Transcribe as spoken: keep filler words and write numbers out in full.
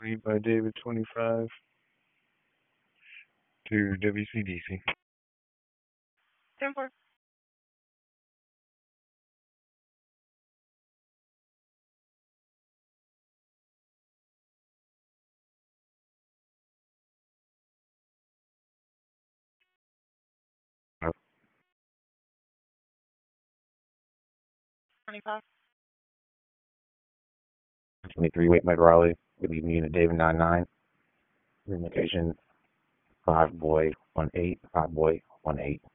Read by David twenty-five to W C D C. ten four. twenty-five. twenty-three, Wait Mike Raleigh, with leaving unit David nine nine. Location five boy one eight, five boy one eight.